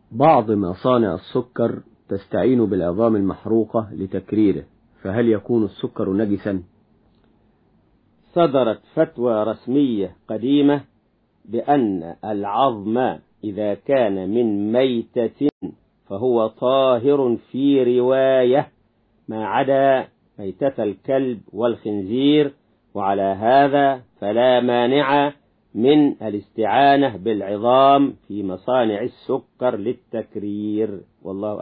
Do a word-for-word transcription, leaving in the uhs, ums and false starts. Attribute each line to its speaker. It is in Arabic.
Speaker 1: بعض مصانع السكر تستعين بالعظام المحروقة لتكريره، فهل يكون السكر نجسا؟
Speaker 2: صدرت فتوى رسمية قديمة بأن العظم إذا كان من ميتة فهو طاهر في رواية ما عدا ميتة الكلب والخنزير، وعلى هذا فلا مانع من الاستعانة بالعظام في مصانع السكر للتكرير، والله